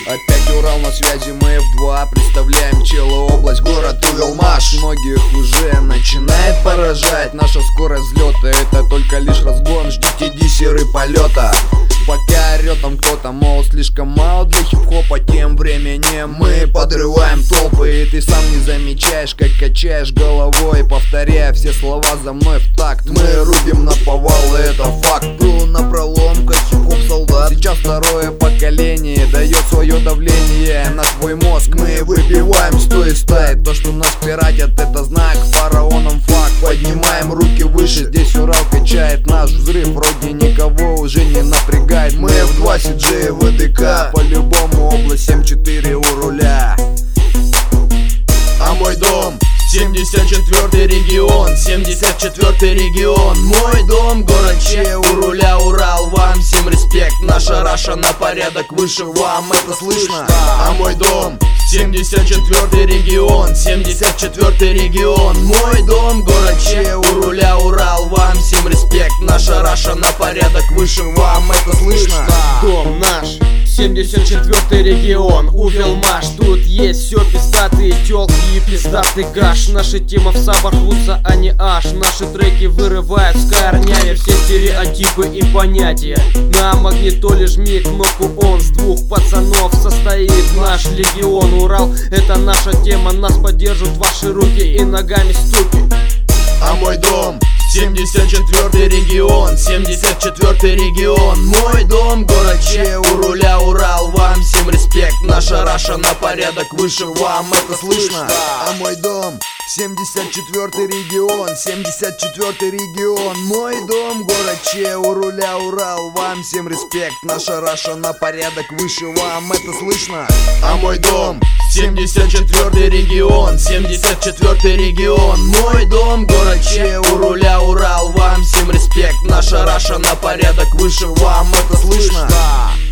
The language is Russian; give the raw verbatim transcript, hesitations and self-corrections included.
Опять Урал на связи, мы эф два. Представляем Челу область, город Увелмаш. Многих уже начинает поражать наша скорость взлета. Это только лишь разгон, ждите диссеры полета. Пока орет там кто-то, мол, слишком мало для хип-хопа, тем временем мы подрываем толпы. И ты сам не замечаешь, как качаешь головой, повторяя все слова за мной в такт. Мы рубим наповал, и это факт. Был напролом, как хип-хоп солдат. Сейчас второе поколение дает свое давление на твой мозг. Мы выбиваем сто из ста. То, что нас пиратят, это знак, фараоном факт. Поднимаем руки выше, здесь Урал качает наш взрыв. Вроде никого уже не напрягает. Мы эф два, си джей, вэ дэ ка. По-любому область семь четыре у руля. А мой дом семьдесят четвёртый регион, семьдесят четвёртый регион. Мой дом, город Че, у руля Урал. Вам всем респект, наша Раша на порядок выше, вам это слышно? А мой дом семьдесят четвёртый регион, семьдесят четвёртый регион. Мой дом, город Че, у руля Урал. Вам всем респект, наша Раша на порядок выше, вам это слышно? Дом наш, семьдесят четвёртый регион, Увелмаш. Тут есть все пиздатые тёлки и пиздатый гаш. Наши темы в сабах рвутся, а не аж. Наши треки вырывают с корнями все стереотипы и понятия. На магнитоле жми кнопку он. С двух пацанов состоит наш легион. Урал — это наша тема, нас поддержат ваши руки и ногами ступи. А мой дом семьдесят четвёртый регион, семьдесят четвёртый регион. Мой дом, город Че, у руля Урал. Вам всем респект, наша Раша на порядок выше, вам это слышно? А мой дом семьдесят четвёртый регион, семьдесят четвёртый регион. Мой дом, город Че, у руля Урал. Вам всем респект, наша Раша на порядок выше, вам это слышно? А мой дом семьдесят четвёртый регион, семьдесят четвёртый регион. Мой дом, город Че, у руля Урал. Вам всем респект, наша Раша на порядок выше, вам это слышно?